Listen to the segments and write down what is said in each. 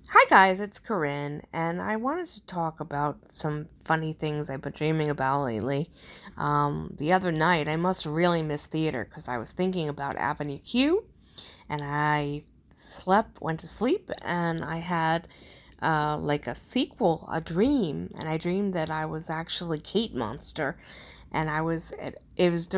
Hi guys, it's Corinne, and I wanted to talk about some funny things I've been dreaming about lately. The other night, I must have really missed theater because I was thinking about Avenue Q, and I went to sleep, and I had like a sequel, a dream, and I dreamed that I was actually Kate Monster, and it was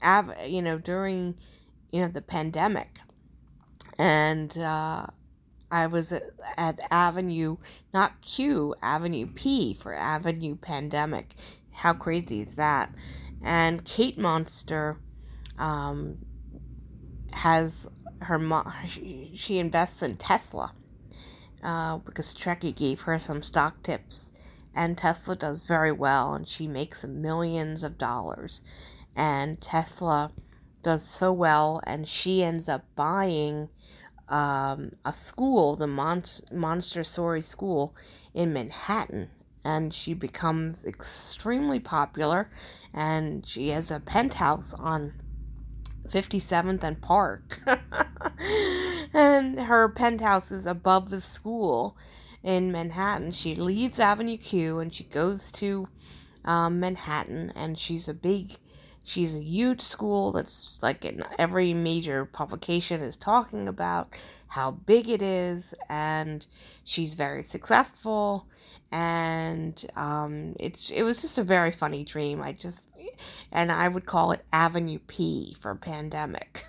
during the pandemic, and I was at Avenue, not Q, Avenue P for Avenue Pandemic. How crazy is that? And Kate Monster um, has she invests in Tesla because Trekkie gave her some stock tips. And Tesla does very well, and she makes millions of dollars. And Tesla does so well, and she ends up buying a school, the Montessori school in Manhattan, and she becomes extremely popular, and she has a penthouse on 57th and Park, and her penthouse is above the school in Manhattan. She leaves Avenue Q and she goes to Manhattan, and she's a huge school that's like in every major publication is talking about how big it is, and she's very successful, and it was just a very funny dream. And I would call it Avenue P for pandemic.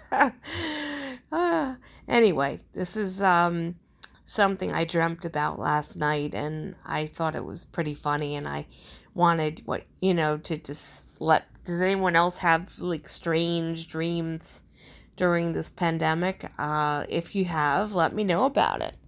Anyway, this is something I dreamt about last night, and I thought it was pretty funny, and I wanted to just let. Does anyone else have like strange dreams during this pandemic? If you have, let me know about it.